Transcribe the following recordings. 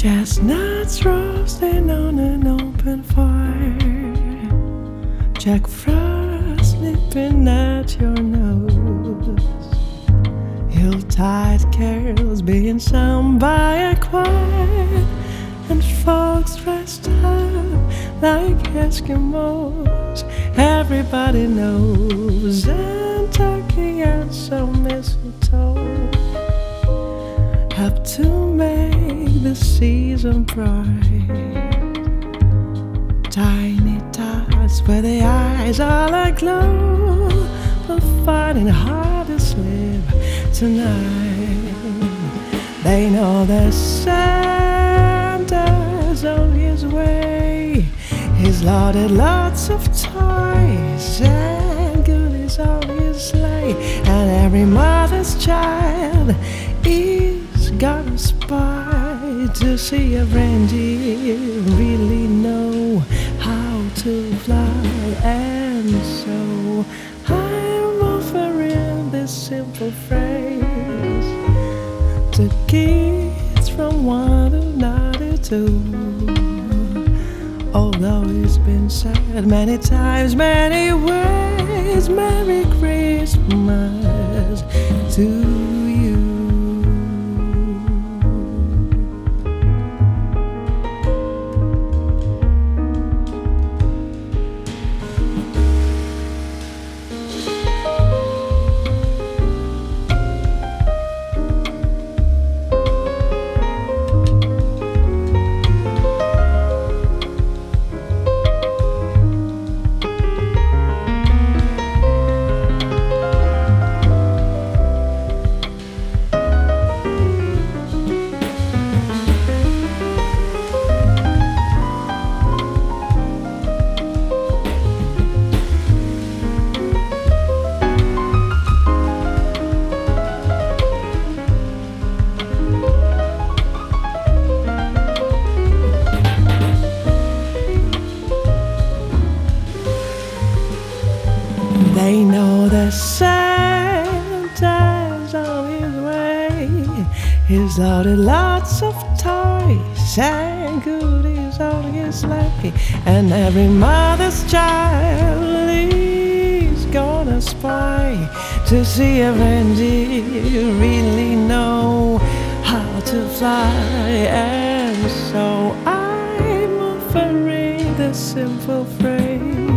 Chestnuts roasting on an open fire, Jack Frost nipping at your nose, Yuletide carols being sung by a choir, and folks dressed up like Eskimos. Everybody knows, and turkey and some mistletoe help to make the season bright. Tiny dots where the eyes all aglow are finding hard to sleep tonight. They know that Santa's on his way. He's loaded lots of toys and goodies on his sleigh, and every mother's child is gonna spy to see if reindeer really know how to fly. And so I'm offering this simple phrase to kids from 1 to 92. Although it's been said many times, many ways, Merry Christmas to you. They know that Santa's on his way. He's loaded lots of toys and goodies on his sleigh, and every mother's child is gonna spy to see if reindeer really know how to fly. And so I'm offering this simple phrase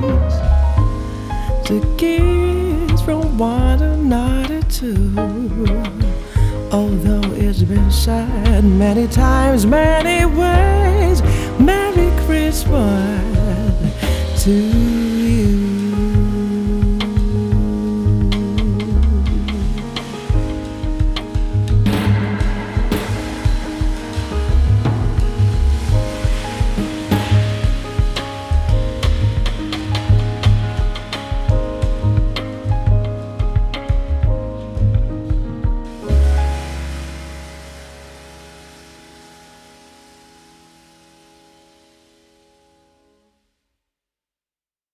to kids from 1 to 92. Although it's been said many times, many ways, Merry Christmas to you.